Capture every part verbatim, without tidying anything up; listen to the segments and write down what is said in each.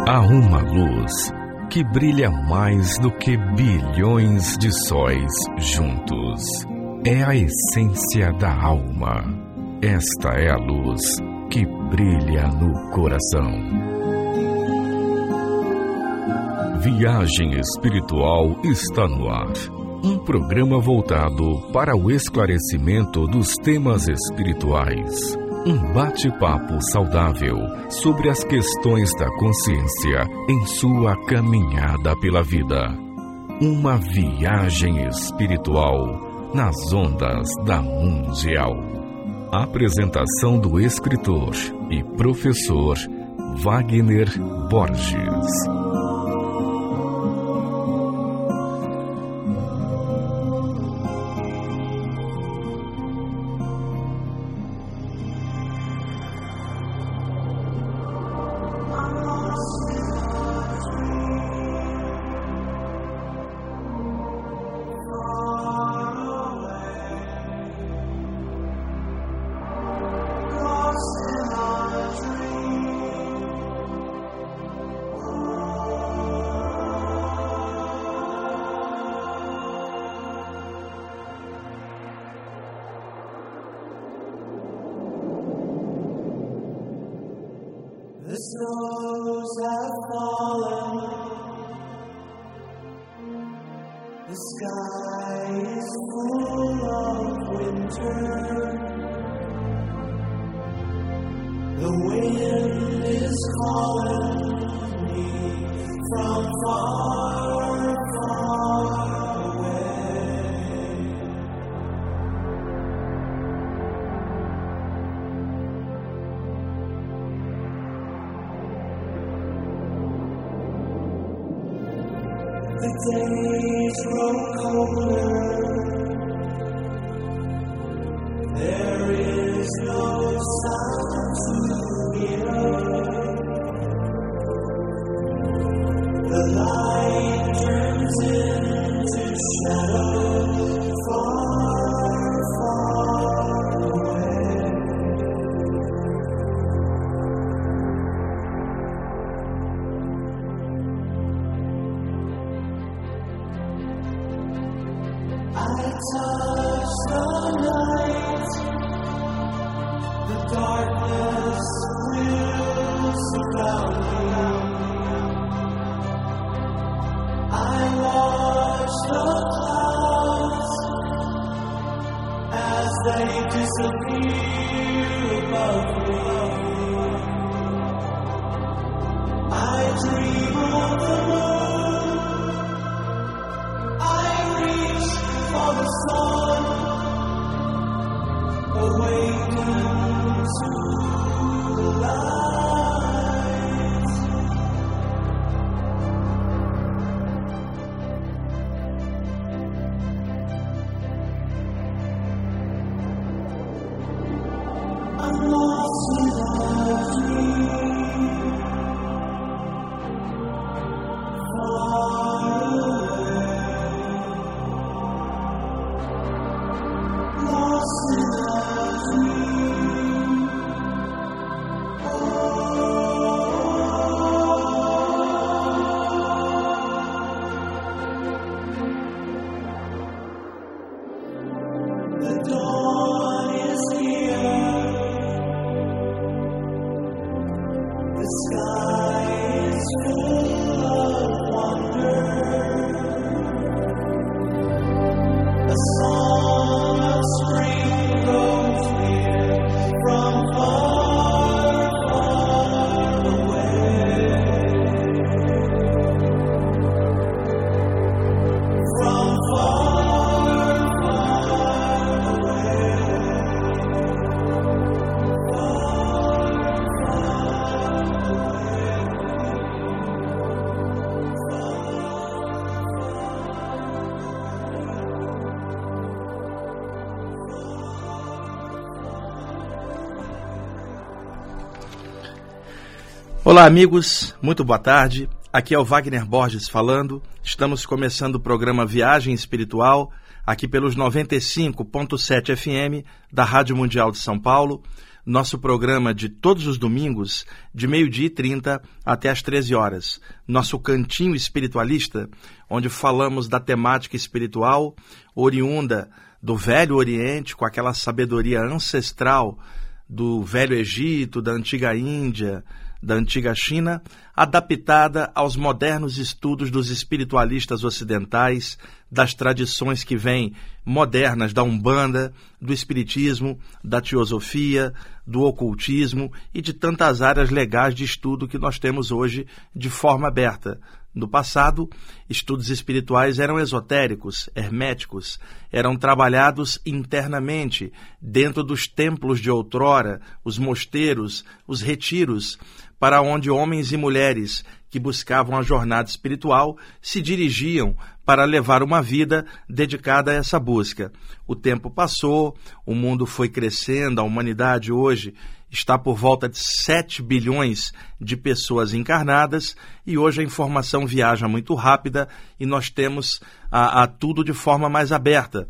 Há uma luz que brilha mais do que bilhões de sóis juntos. É a essência da alma. Esta é a luz que brilha no coração. Viagem Espiritual está no ar. Um programa voltado para o esclarecimento dos temas espirituais. Um bate-papo saudável sobre as questões da consciência em sua caminhada pela vida. Uma viagem espiritual nas ondas da Mundial. Apresentação do escritor e professor Wagner Borges. Olá amigos, muito boa tarde, aqui é o Wagner Borges falando, estamos começando o programa Viagem Espiritual, aqui pelos noventa e cinco ponto sete F M da Rádio Mundial de São Paulo, nosso programa de todos os domingos, de meio-dia e trinta até às treze horas. Nosso Cantinho Espiritualista, onde falamos da temática espiritual oriunda do Velho Oriente, com aquela sabedoria ancestral do Velho Egito, da Antiga Índia, da Antiga China, adaptada aos modernos estudos dos espiritualistas ocidentais, das tradições que vêm modernas da Umbanda, do Espiritismo, da Teosofia, do Ocultismo e de tantas áreas legais de estudo que nós temos hoje de forma aberta. No passado, estudos espirituais eram esotéricos, herméticos, eram trabalhados internamente, dentro dos templos de outrora, os mosteiros, os retiros, para onde homens e mulheres que buscavam a jornada espiritual se dirigiam para levar uma vida dedicada a essa busca. O tempo passou, o mundo foi crescendo, a humanidade hoje está por volta de sete bilhões de pessoas encarnadas e hoje a informação viaja muito rápida e nós temos a, a tudo de forma mais aberta.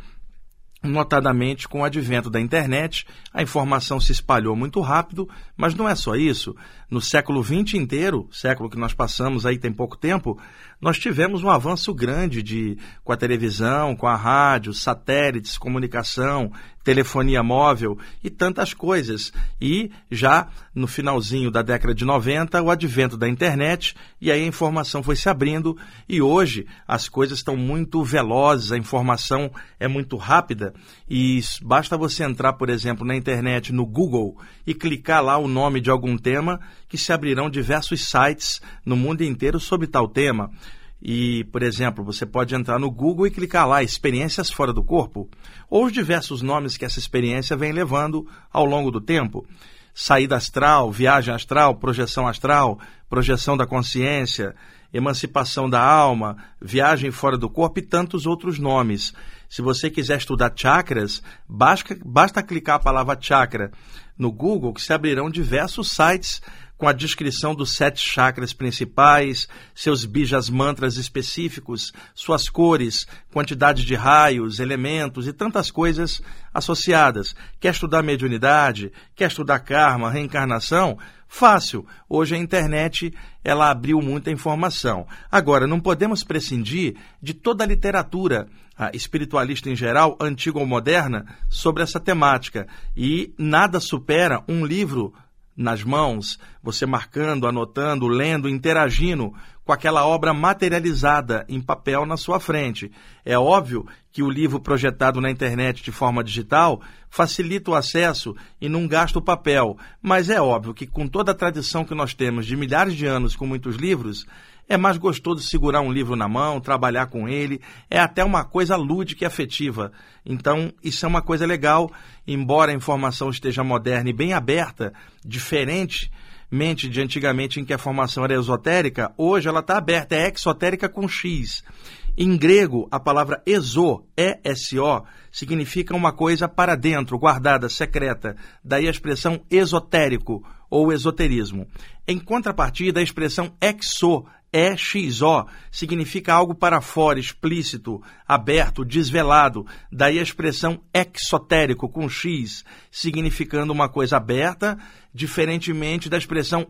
Notadamente com o advento da internet, a informação se espalhou muito rápido, mas não é só isso. No século vinte inteiro, século que nós passamos aí tem pouco tempo, nós tivemos um avanço grande de, com a televisão, com a rádio, satélites, comunicação, telefonia móvel e tantas coisas. E já no finalzinho da década de noventa, o advento da internet, e aí a informação foi se abrindo e hoje as coisas estão muito velozes, a informação é muito rápida e basta você entrar, por exemplo, na internet, no Google e clicar lá o nome de algum tema que se abrirão diversos sites no mundo inteiro sobre tal tema. E, por exemplo, você pode entrar no Google e clicar lá, experiências fora do corpo, ou os diversos nomes que essa experiência vem levando ao longo do tempo. Saída astral, viagem astral, projeção astral, projeção da consciência, emancipação da alma, viagem fora do corpo e tantos outros nomes. Se você quiser estudar chakras, basta, basta clicar a palavra chakra no Google que se abrirão diversos sites com a descrição dos sete chakras principais, seus bijas mantras específicos, suas cores, quantidade de raios, elementos e tantas coisas associadas. Quer estudar mediunidade? Quer estudar karma, reencarnação? Fácil. Hoje a internet ela abriu muita informação. Agora, não podemos prescindir de toda a literatura a espiritualista em geral, antiga ou moderna, sobre essa temática. E nada supera um livro nas mãos, você marcando, anotando, lendo, interagindo com aquela obra materializada em papel na sua frente. É óbvio que o livro projetado na internet de forma digital facilita o acesso e não gasta o papel, mas é óbvio que com toda a tradição que nós temos de milhares de anos com muitos livros, é mais gostoso segurar um livro na mão, trabalhar com ele, é até uma coisa lúdica e afetiva. Então, isso é uma coisa legal, embora a informação esteja moderna e bem aberta, diferentemente de antigamente em que a formação era esotérica, hoje ela está aberta, é exotérica com X. Em grego, a palavra exo, E S O, significa uma coisa para dentro, guardada, secreta, daí a expressão esotérico ou esoterismo. Em contrapartida, a expressão exo, E X O, significa algo para fora, explícito, aberto, desvelado. Daí a expressão exotérico, com X, significando uma coisa aberta, diferentemente da expressão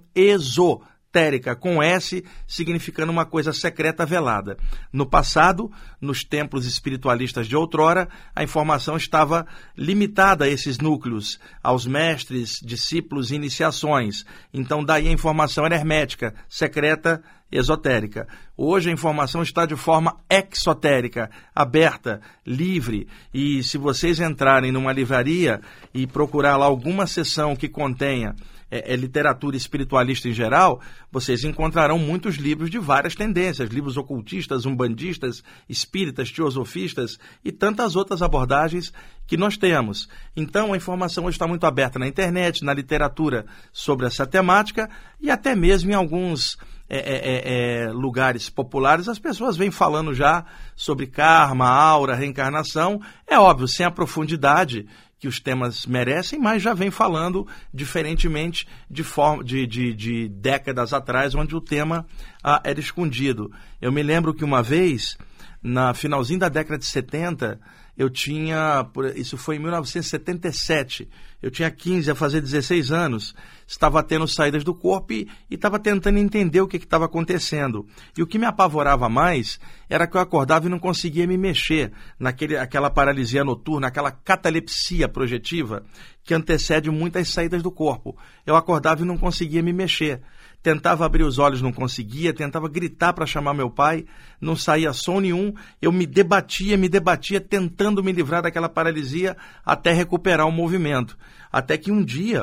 esotérica, com S, significando uma coisa secreta, velada. No passado, nos templos espiritualistas de outrora, a informação estava limitada a esses núcleos, aos mestres, discípulos e iniciações. Então, daí a informação era hermética, secreta, esotérica. Hoje a informação está de forma exotérica, aberta, livre, e se vocês entrarem numa livraria e procurar lá alguma seção que contenha é, é, literatura espiritualista em geral, vocês encontrarão muitos livros de várias tendências, livros ocultistas, umbandistas, espíritas, teosofistas e tantas outras abordagens que nós temos. Então a informação hoje está muito aberta na internet, na literatura sobre essa temática e até mesmo em alguns É, é, é, lugares populares, as pessoas vêm falando já sobre karma, aura, reencarnação. É óbvio, sem a profundidade que os temas merecem, mas já vem falando diferentemente de, forma, de, de, de décadas atrás, onde o tema ah, era escondido. Eu me lembro que uma vez, na finalzinho da década de setenta, eu tinha, isso foi em mil novecentos e setenta e sete, eu tinha quinze a fazer dezesseis anos, estava tendo saídas do corpo e estava tentando entender o que estava acontecendo. E o que me apavorava mais era que eu acordava e não conseguia me mexer, naquele, aquela paralisia noturna, aquela catalepsia projetiva que antecede muitas saídas do corpo. Eu acordava e não conseguia me mexer. Tentava abrir os olhos, não conseguia, tentava gritar para chamar meu pai, não saía som nenhum, eu me debatia, me debatia, tentando me livrar daquela paralisia até recuperar o movimento. Até que um dia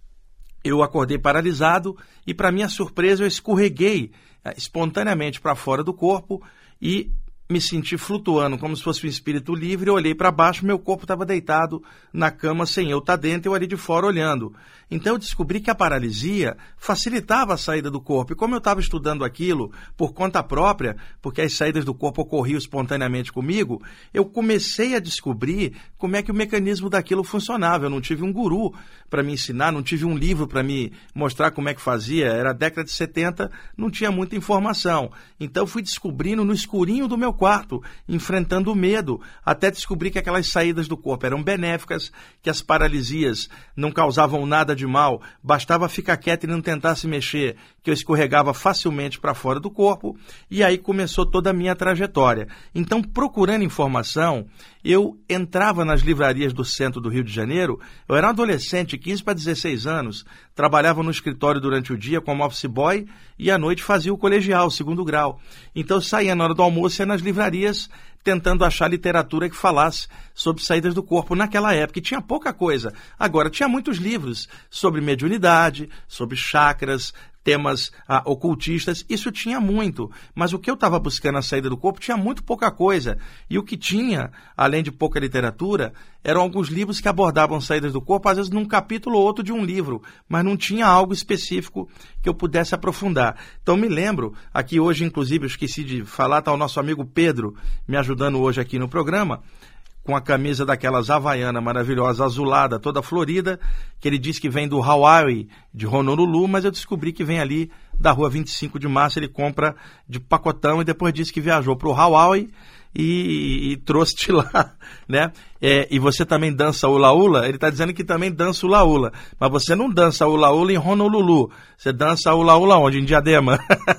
eu acordei paralisado e, para minha surpresa, eu escorreguei eh, espontaneamente para fora do corpo e me senti flutuando como se fosse um espírito livre. Eu olhei para baixo, meu corpo estava deitado na cama sem eu estar dentro, eu ali de fora olhando. Então eu descobri que a paralisia facilitava a saída do corpo. E como eu estava estudando aquilo por conta própria, porque as saídas do corpo ocorriam espontaneamente comigo, eu comecei a descobrir como é que o mecanismo daquilo funcionava. Eu não tive um guru para me ensinar, não tive um livro para me mostrar como é que fazia. Era a década de setenta, não tinha muita informação. Então eu fui descobrindo no escurinho do meu quarto, enfrentando o medo, até descobrir que aquelas saídas do corpo eram benéficas, que as paralisias não causavam nada de mal, bastava ficar quieto e não tentar se mexer, que eu escorregava facilmente para fora do corpo, e aí começou toda a minha trajetória. Então, procurando informação, eu entrava nas livrarias do centro do Rio de Janeiro. Eu era um adolescente, quinze para dezesseis anos, trabalhava no escritório durante o dia como office boy e à noite fazia o colegial, o segundo grau. Então eu saía na hora do almoço e ia nas livrarias tentando achar literatura que falasse sobre saídas do corpo naquela época, e tinha pouca coisa. Agora, tinha muitos livros sobre mediunidade, sobre chakras, temas ah, ocultistas, isso tinha muito, mas o que eu estava buscando a saída do corpo tinha muito pouca coisa, e o que tinha, além de pouca literatura, eram alguns livros que abordavam saídas do corpo, às vezes num capítulo ou outro de um livro, mas não tinha algo específico que eu pudesse aprofundar. Então me lembro, aqui hoje inclusive eu esqueci de falar, está o nosso amigo Pedro me ajudando hoje aqui no programa, com a camisa daquelas havaiana maravilhosa, azulada, toda florida, que ele diz que vem do Hawaii, de Honolulu, mas eu descobri que vem ali da rua vinte e cinco de março, ele compra de pacotão e depois disse que viajou para o Hawaii e, e trouxe de lá, né? É, e você também dança ula-ula? Ele está dizendo que também dança ula-ula, mas você não dança ula-ula em Honolulu, você dança ula-ula onde? Em Diadema?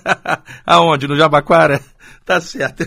Aonde? No Jabaquara? Tá certo.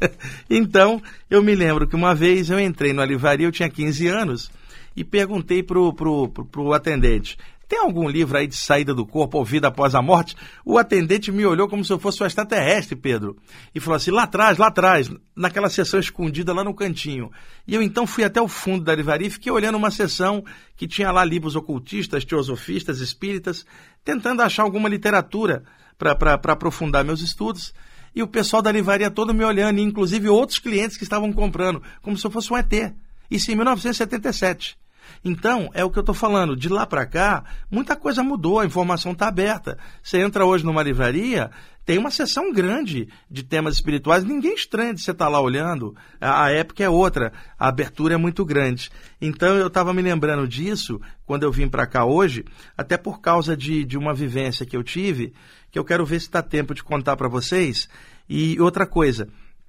Então, eu me lembro que uma vez eu entrei numa livraria, eu tinha quinze anos, e perguntei pro, pro, pro, pro atendente, tem algum livro aí de saída do corpo ou vida após a morte? O atendente me olhou como se eu fosse um extraterrestre, Pedro, e falou assim, lá atrás, lá atrás, naquela seção escondida lá no cantinho. E eu então fui até o fundo da livraria e fiquei olhando uma seção que tinha lá livros ocultistas, teosofistas, espíritas, tentando achar alguma literatura para aprofundar meus estudos. E o pessoal da livraria todo me olhando, e inclusive outros clientes que estavam comprando, como se eu fosse um E T. Isso em mil novecentos e setenta e sete. Então, é o que eu estou falando, de lá para cá, muita coisa mudou, a informação está aberta. Você entra hoje numa livraria, tem uma seção grande de temas espirituais, ninguém estranha de você estar lá olhando, a, a época é outra, a abertura é muito grande. Então, eu estava me lembrando disso, quando eu vim para cá hoje, até por causa de, de uma vivência que eu tive, que eu quero ver se dá tempo de contar para vocês. E outra coisa,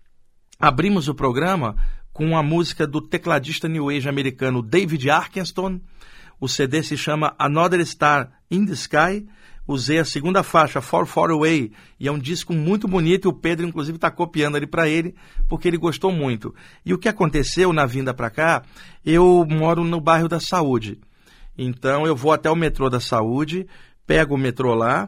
abrimos o programa com a música do tecladista New Age americano David Arkenstone. O C D se chama Another Star in the Sky. Usei a segunda faixa, Far Far Away, e é um disco muito bonito, e o Pedro inclusive está copiando ali para ele, porque ele gostou muito. E o que aconteceu na vinda para cá, eu moro no bairro da Saúde. Então eu vou até o metrô da Saúde, pego o metrô lá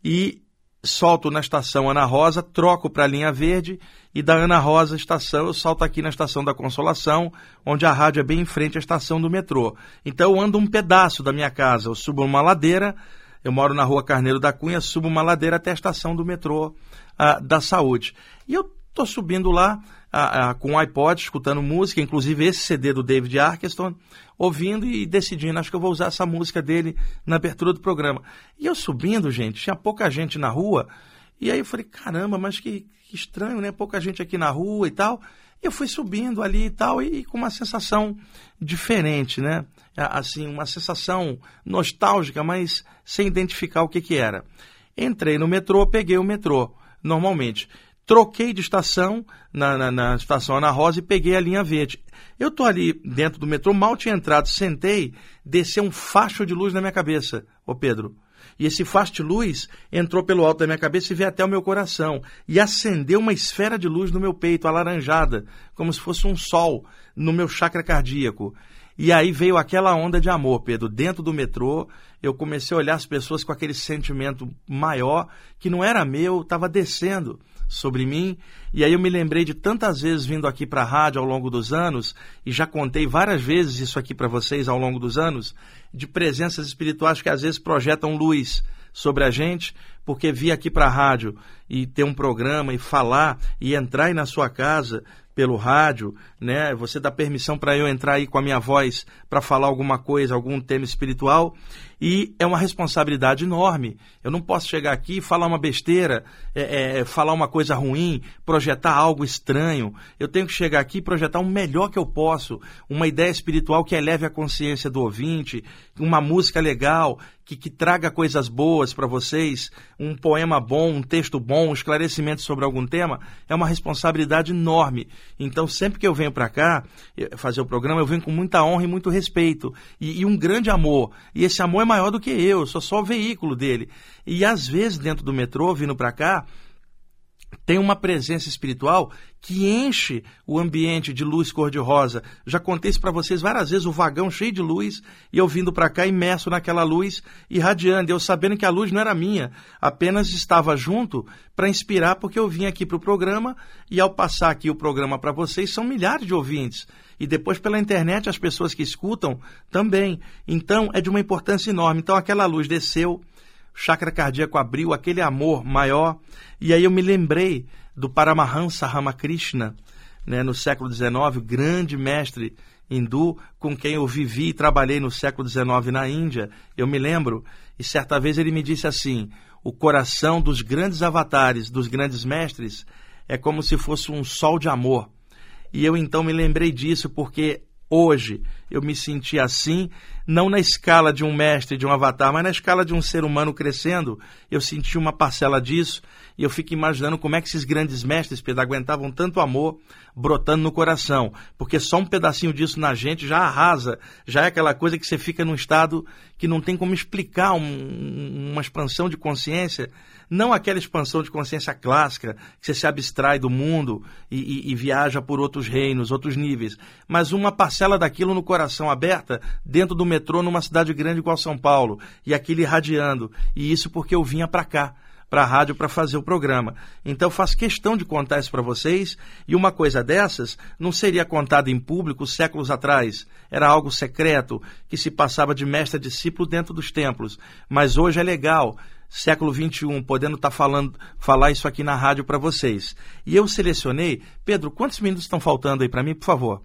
e solto na estação Ana Rosa, troco para a linha verde, e da Ana Rosa estação eu salto aqui na estação da Consolação, onde a rádio é bem em frente à estação do metrô. Então eu ando um pedaço da minha casa, eu subo uma ladeira, eu moro na rua Carneiro da Cunha, subo uma ladeira até a estação do metrô ah, da Saúde. E eu estou subindo lá ah, ah, com o iPod, escutando música, inclusive esse C D do David Arkenstone, ouvindo e decidindo, acho que eu vou usar essa música dele na abertura do programa. E eu subindo, gente, tinha pouca gente na rua, e aí eu falei, caramba, mas que, que estranho, né? Pouca gente aqui na rua e tal. E eu fui subindo ali e tal, e, e com uma sensação diferente, né? Assim, uma sensação nostálgica, mas sem identificar o que que era. Entrei no metrô, peguei o metrô, normalmente. troquei de estação na, na, na estação Ana Rosa e peguei a linha verde. Eu estou ali dentro do metrô, mal tinha entrado, sentei, desceu um facho de luz na minha cabeça, ô Pedro. E esse facho de luz entrou pelo alto da minha cabeça e veio até o meu coração. E acendeu uma esfera de luz no meu peito, alaranjada, como se fosse um sol no meu chakra cardíaco. E aí veio aquela onda de amor, Pedro. Dentro do metrô, eu comecei a olhar as pessoas com aquele sentimento maior, que não era meu, estava descendo sobre mim. E aí eu me lembrei de tantas vezes vindo aqui para a rádio ao longo dos anos, e já contei várias vezes isso aqui para vocês ao longo dos anos, de presenças espirituais que às vezes projetam luz sobre a gente, porque vir aqui para a rádio e ter um programa e falar e entrar aí na sua casa pelo rádio, né? Você dá permissão para eu entrar aí com a minha voz para falar alguma coisa, algum tema espiritual, e é uma responsabilidade enorme. Eu não posso chegar aqui e falar uma besteira, é, é, falar uma coisa ruim, projetar algo estranho. Eu tenho que chegar aqui e projetar o melhor que eu posso, uma ideia espiritual que eleve a consciência do ouvinte, uma música legal, que, que traga coisas boas para vocês, um poema bom, um texto bom, um esclarecimento sobre algum tema. É uma responsabilidade enorme. Então, sempre que eu venho para cá fazer o programa, eu venho com muita honra e muito respeito, e, e um grande amor. E esse amor é maior do que eu, eu sou só o veículo dele. E às vezes, dentro do metrô, vindo para cá, tem uma presença espiritual que enche o ambiente de luz cor-de-rosa. Já contei isso para vocês várias vezes, o vagão cheio de luz, e eu vindo para cá imerso naquela luz, irradiando, eu sabendo que a luz não era minha, apenas estava junto para inspirar, porque eu vim aqui para o programa, e ao passar aqui o programa para vocês, são milhares de ouvintes. E depois pela internet as pessoas que escutam também. Então é de uma importância enorme. Então aquela luz desceu, o chakra cardíaco abriu, aquele amor maior. E aí eu me lembrei do Paramahansa Ramakrishna, né, no século dezenove, o grande mestre hindu com quem eu vivi e trabalhei no século dezenove na Índia. Eu me lembro, e certa vez ele me disse assim: o coração dos grandes avatares, dos grandes mestres, é como se fosse um sol de amor. E eu então me lembrei disso porque hoje eu me senti assim, não na escala de um mestre, de um avatar, mas na escala de um ser humano crescendo. Eu senti uma parcela disso, e eu fico imaginando como é que esses grandes mestres, Pedro, aguentavam tanto amor brotando no coração, porque só um pedacinho disso na gente já arrasa, já é aquela coisa que você fica num estado que não tem como explicar, um, uma expansão de consciência, não aquela expansão de consciência clássica, que você se abstrai do mundo e, e, e viaja por outros reinos, outros níveis, mas uma parcela daquilo no coração aberta, dentro do metrô, numa cidade grande igual São Paulo, e aquilo irradiando, e isso porque eu vinha para cá, para a rádio, para fazer o programa. Então eu faço questão de contar isso para vocês, e uma coisa dessas não seria contada em público séculos atrás, era algo secreto, que se passava de mestre a discípulo dentro dos templos, mas hoje é legal, século vinte e um, podendo estar tá falando, falar isso aqui na rádio para vocês. E eu selecionei, Pedro, quantos minutos estão faltando aí para mim, por favor?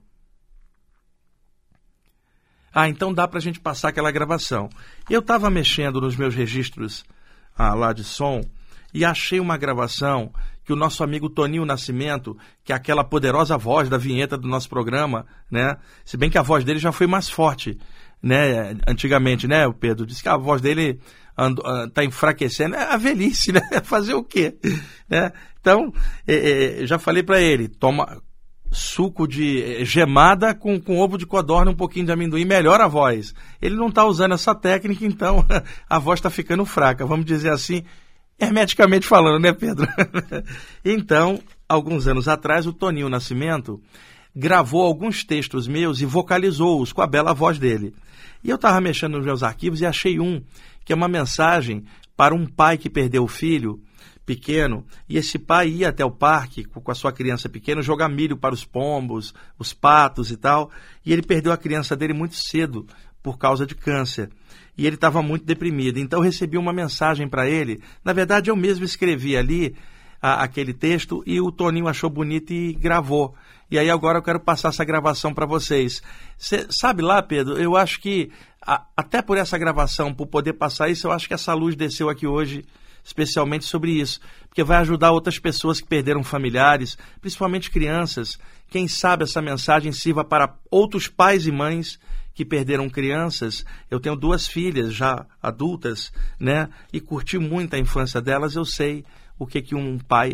Ah, então dá para a gente passar aquela gravação. Eu estava mexendo nos meus registros ah, lá de som, e achei uma gravação que o nosso amigo Toninho Nascimento, que é aquela poderosa voz da vinheta do nosso programa, né? Se bem que a voz dele já foi mais forte, né? Antigamente, né, o Pedro? Disse que a voz dele está enfraquecendo. É a velhice, né? Fazer o quê? Né? Então, é, é, já falei para ele, toma suco de gemada com, com ovo de codorna, um pouquinho de amendoim, melhora a voz. Ele não está usando essa técnica, então a voz está ficando fraca, vamos dizer assim, hermeticamente falando, né, Pedro? Então, alguns anos atrás, o Toninho Nascimento gravou alguns textos meus e vocalizou-os com a bela voz dele. E eu estava mexendo nos meus arquivos e achei um, que é uma mensagem para um pai que perdeu o filho pequeno, e esse pai ia até o parque com a sua criança pequena jogar milho para os pombos, os patos e tal, e ele perdeu a criança dele muito cedo por causa de câncer. E ele estava muito deprimido. Então eu recebi uma mensagem para ele. Na verdade, eu mesmo escrevi ali a, aquele texto, e o Toninho achou bonito e gravou. E aí agora eu quero passar essa gravação para vocês. Cê sabe lá, Pedro, eu acho que, a, até por essa gravação, por poder passar isso, eu acho que essa luz desceu aqui hoje, especialmente sobre isso, porque vai ajudar outras pessoas que perderam familiares, principalmente crianças. Quem sabe essa mensagem sirva para outros pais e mães que perderam crianças. Eu tenho duas filhas já adultas, né? E curti muito a infância delas. Eu sei o que, que um pai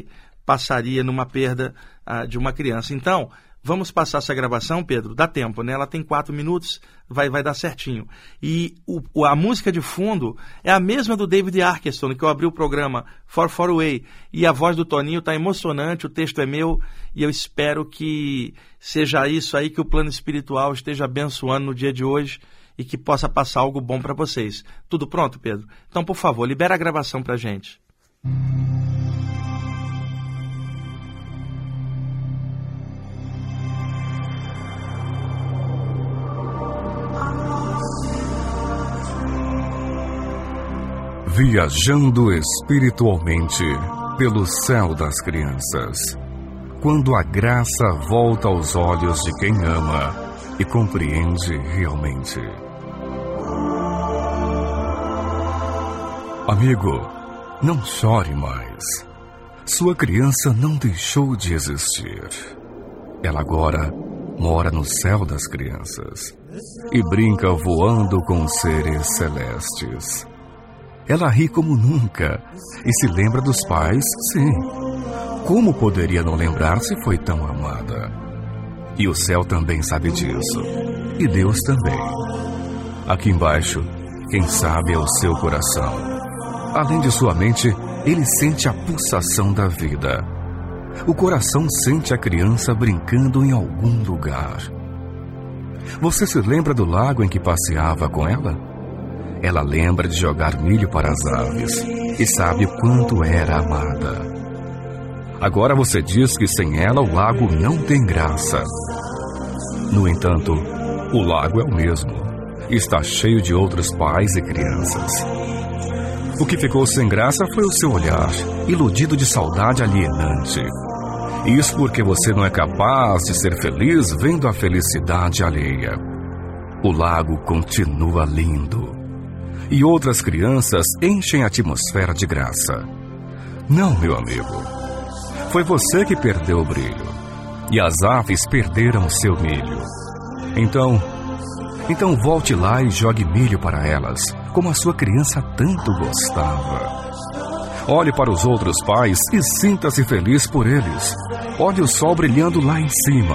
passaria numa perda uh, de uma criança. Então, vamos passar essa gravação, Pedro? Dá tempo, né? Ela tem quatro minutos, vai, vai dar certinho. E o, a música de fundo é a mesma do David Arkenstone, que eu abri o programa Far Far Away. E a voz do Toninho está emocionante, o texto é meu, e eu espero que seja isso aí, que o plano espiritual esteja abençoando no dia de hoje e que possa passar algo bom para vocês. Tudo pronto, Pedro? Então, por favor, libera a gravação para a gente. Viajando espiritualmente pelo céu das crianças, quando a graça volta aos olhos de quem ama e compreende realmente. Amigo, não chore mais. Sua criança não deixou de existir. Ela agora mora no céu das crianças e brinca voando com seres celestes. Ela ri como nunca e se lembra dos pais, sim. Como poderia não lembrar se foi tão amada? E o céu também sabe disso. E Deus também. Aqui embaixo, quem sabe é o seu coração. Além de sua mente, ele sente a pulsação da vida. O coração sente a criança brincando em algum lugar. Você se lembra do lago em que passeava com ela? Ela lembra de jogar milho para as aves e sabe o quanto era amada. Agora você diz que sem ela o lago não tem graça. No entanto, o lago é o mesmo. Está cheio de outros pais e crianças. O que ficou sem graça foi o seu olhar, iludido de saudade alienante. Isso porque você não é capaz de ser feliz vendo a felicidade alheia. O lago continua lindo. E outras crianças enchem a atmosfera de graça. Não, meu amigo. Foi você que perdeu o brilho. E as aves perderam o seu milho. Então, então volte lá e jogue milho para elas, como a sua criança tanto gostava. Olhe para os outros pais e sinta-se feliz por eles. Olhe o sol brilhando lá em cima.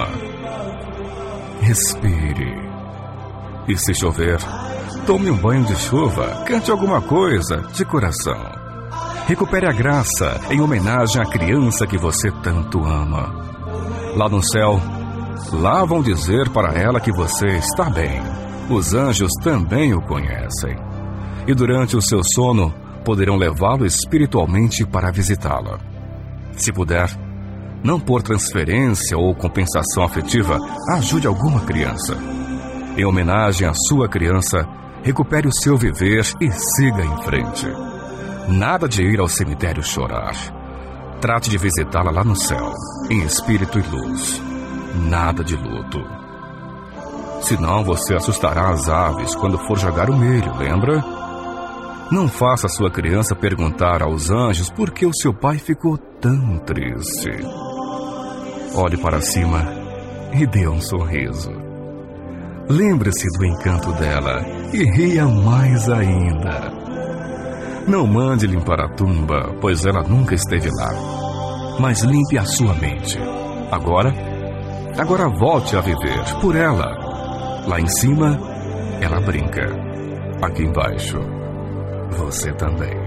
Respire. E se chover, tome um banho de chuva, cante alguma coisa de coração. Recupere a graça em homenagem à criança que você tanto ama. Lá no céu, lá vão dizer para ela que você está bem. Os anjos também o conhecem. E durante o seu sono, poderão levá-lo espiritualmente para visitá-la. Se puder, não por transferência ou compensação afetiva, ajude alguma criança. Em homenagem à sua criança, recupere o seu viver e siga em frente. Nada de ir ao cemitério chorar. Trate de visitá-la lá no céu, em espírito e luz. Nada de luto. Senão você assustará as aves quando for jogar o milho, lembra? Não faça a sua criança perguntar aos anjos por que o seu pai ficou tão triste. Olhe para cima e dê um sorriso. Lembre-se do encanto dela e ria mais ainda. Não mande limpar a tumba, pois ela nunca esteve lá. Mas limpe a sua mente. Agora, agora volte a viver por ela. Lá em cima, ela brinca. Aqui embaixo, você também.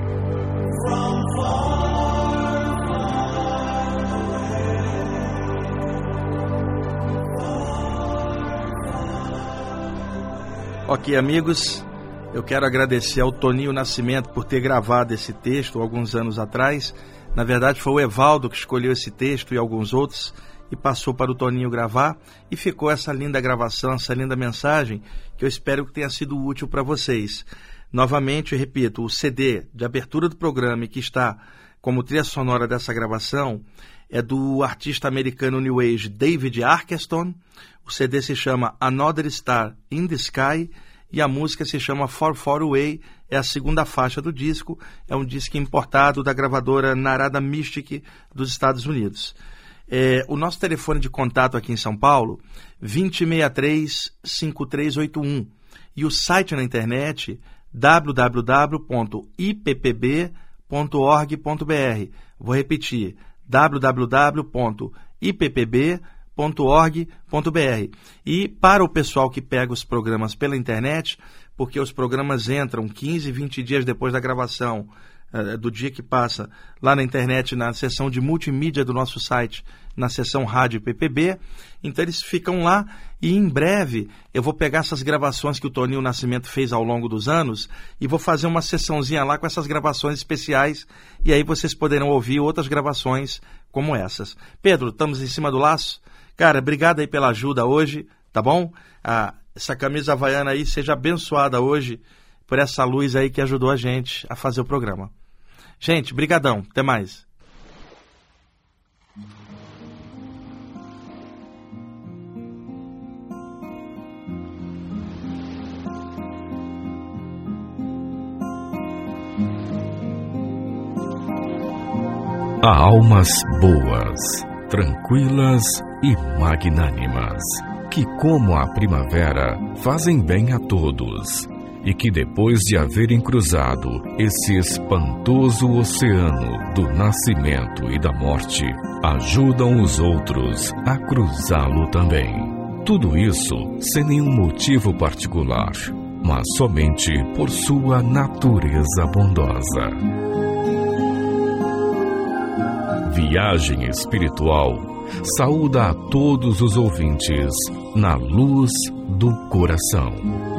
Ok, amigos, eu quero agradecer ao Toninho Nascimento por ter gravado esse texto alguns anos atrás. Na verdade, foi o Evaldo que escolheu esse texto e alguns outros e passou para o Toninho gravar, e ficou essa linda gravação, essa linda mensagem, que eu espero que tenha sido útil para vocês. Novamente, eu repito, o C D de abertura do programa e que está como trilha sonora dessa gravação é do artista americano New Age David Arkenstone. O C D se chama Another Star in the Sky e a música se chama Far Far Away, é a segunda faixa do disco, é um disco importado da gravadora Narada Mystic dos Estados Unidos. É, o nosso telefone de contato aqui em São Paulo, vinte, sessenta e três, cinquenta e três oitenta e um, e o site na internet w w w ponto i p p b ponto org ponto b r. Vou repetir, w w w ponto i p p b ponto org ponto b r. E para o pessoal que pega os programas pela internet, porque os programas entram quinze, vinte dias depois da gravação, uh, do dia que passa lá na internet, na seção de multimídia do nosso site, na seção Rádio P P B, então eles ficam lá e em breve eu vou pegar essas gravações que o Toninho Nascimento fez ao longo dos anos e vou fazer uma sessãozinha lá com essas gravações especiais e aí vocês poderão ouvir outras gravações como essas. Pedro, estamos em cima do laço? Cara, obrigado aí pela ajuda hoje, tá bom? Ah, essa camisa havaiana aí seja abençoada hoje por essa luz aí que ajudou a gente a fazer o programa. Gente, brigadão, até mais. Há almas boas, tranquilas e magnânimas, que como a primavera fazem bem a todos, e que depois de haverem cruzado esse espantoso oceano do nascimento e da morte, ajudam os outros a cruzá-lo também. Tudo isso sem nenhum motivo particular, mas somente por sua natureza bondosa. Viagem Espiritual saúda a todos os ouvintes na luz do coração.